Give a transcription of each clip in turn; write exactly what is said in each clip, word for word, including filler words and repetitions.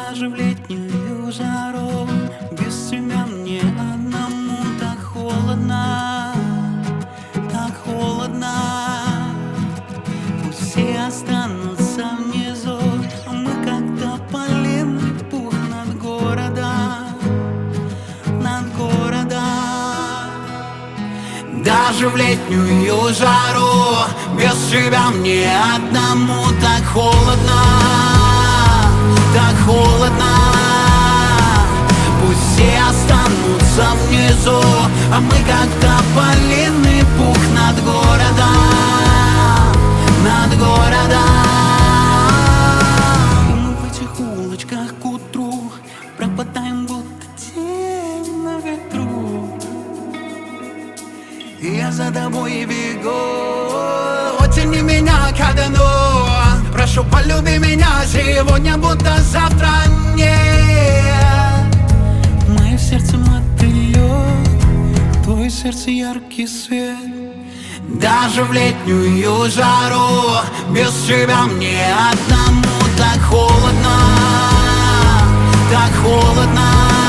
Даже в летнюю жару без тебя мне одному так холодно, так холодно. Пусть все останутся внизу, а мы как тополиный пух над городом, над городом. Даже в летнюю жару без тебя мне одному так холодно, так холодно. Пусть все останутся внизу, а мы как тополиный пух над городом, над городом. И мы в этих улочках к утру пропадаем, будто тень на ветру. И я за тобой бегу, оттяни меня ко дну. Прошу, полюби меня сегодня, будто завтра нет. Мое сердце мотылёк, твое сердце яркий свет. Даже в летнюю жару без тебя мне одному так холодно, так холодно.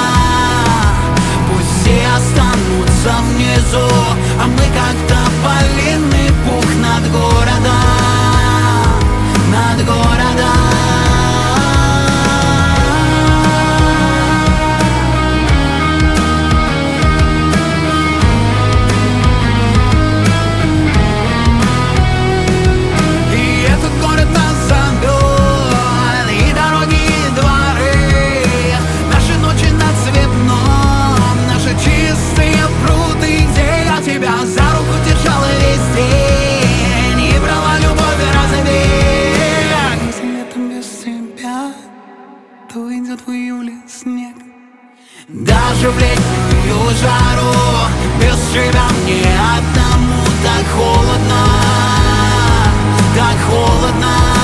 Пусть все останутся внизу, а мы как тополиный пух над городом, над городом. И этот город нас зовет, и дороги, и дворы, наши ночи на цветном, наши чистые пруды, где я тебя за руку держала весь день и брала любовь и разобей. Если летом без тебя, то идет в июле снег. Даже в летнюю жару без тебя мне одному так холодно, так холодно.